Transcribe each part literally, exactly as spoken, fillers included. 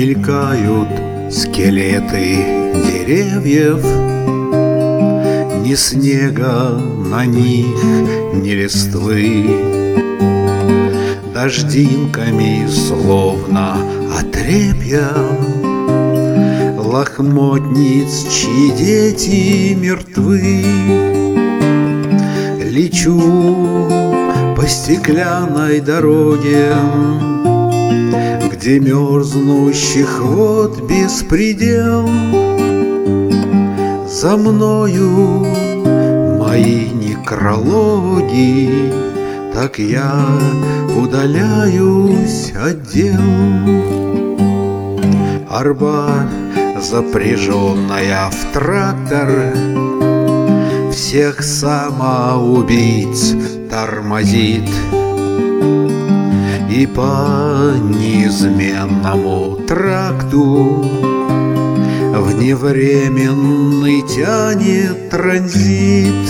Мелькают скелеты деревьев, ни снега на них, ни листвы. Дождинками, словно отрепья, лохмотниц, чьи дети мертвы. Лечу по стеклянной дороге, где мерзнущих вод беспредел. За мною мои некрологи, так я удаляюсь от дел. Арба, запряженная в трактор, всех самоубийц тормозит. И по неизменному тракту вневременный тянет транзит.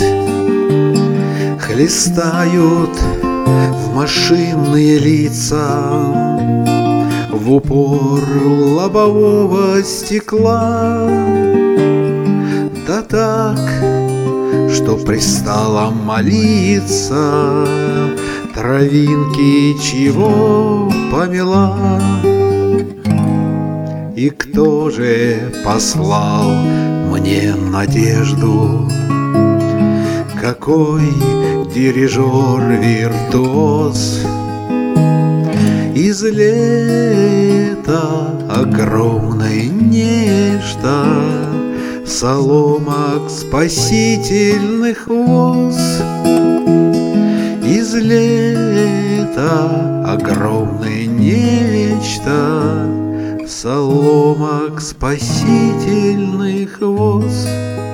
Хлестают в машинные лица в упор лобового стекла. Да так, что пристало молиться травинки, чего помела. И кто же послал мне надежду? Какой дирижер-виртуоз? Из лета огромной нечто, соломок спасительных воз. Из лета огромное нечто, соломок спасительных воз.